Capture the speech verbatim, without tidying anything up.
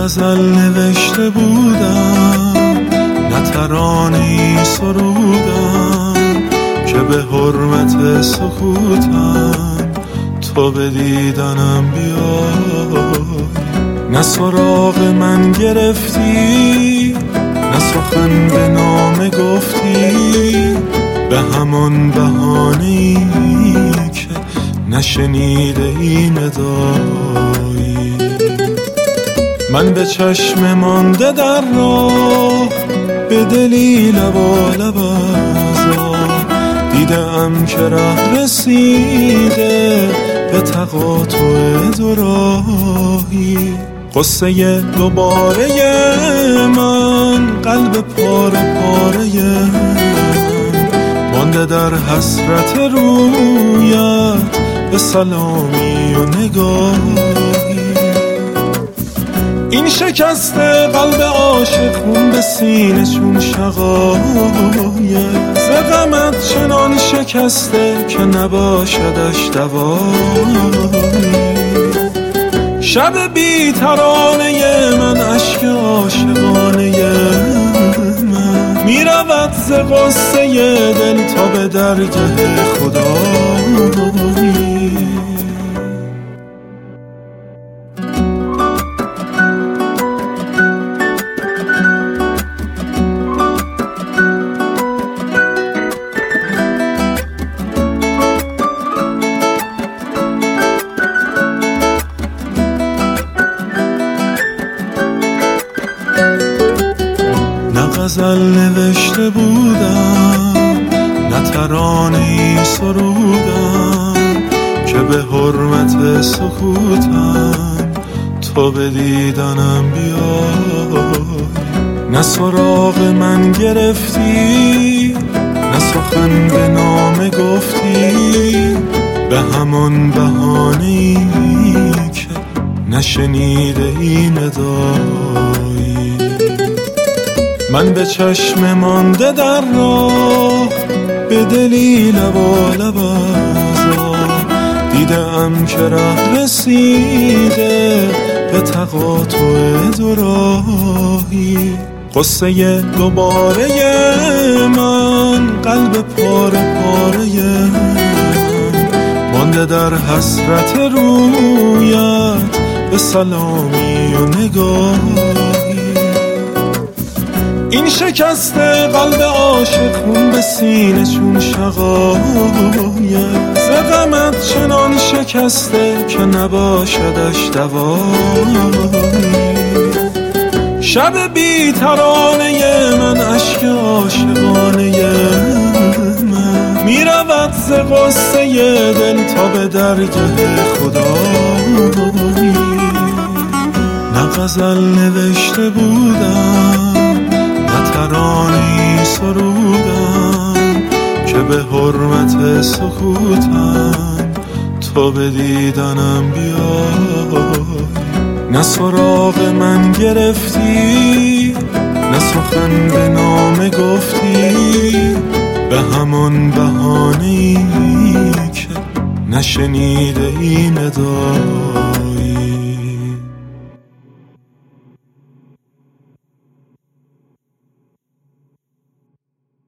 غزل نوشته بودم، نه ترانه‌ای سرودم که به حرمت سکوتم تو به دیدنم بیای. نه سراغ من گرفتی، نه سخن به نامه گفتی، به همان بهانه‌ای که نشنیده ای ندایی. من به چشم مانده در راه، به دلی لبالب آزار، دیدم که ره رسیده به تقاطع دو راهی. قصه دوباره من، قلب پاره پاره من، مانده در حسرت رویت به سلامی و نگاهی. این شکست قلب عاشق خون به سینه چون شقایق، ز غمت چنان شکسته که نباشدش دوایی. شب بی ترانه من، اشک عاشقانه من، می رود ز غصه دل تا به درگه خدایی. غزل نوشته بودم، نه ترانه‌ای سرودم که به حرمت سکوتم تو به دیدنم بیای. نه سراغ من گرفتی، نه سخن به نامه گفتی، به همان بهانه‌ای که نشنیده ای ندایی. من به چشم مانده در راه، به دلی لبالب آزار، دیدم که ره رسیده به تقاطع دو راهی. قصه دوباره من، قلب پاره پاره من، مانده در حسرت رویت به سلامی و نگاهی. این شکست قلب عاشق خون به سینه چون شقایق، ز غمت چنان شکسته که نباشدش دوایی. شب بی ترانه من، اشک عاشقانه من، می رود ز غصه دل تا به درگه خدایی. نه غزل نوشته بودم، نه ترانه‌ای سرودم که به حرمت سکوتم تو به دیدنم بیای. نه سراغ من گرفتی، نه سخن به نامه گفتی، به همان بهانه‌ای که نشنیده ای نداری.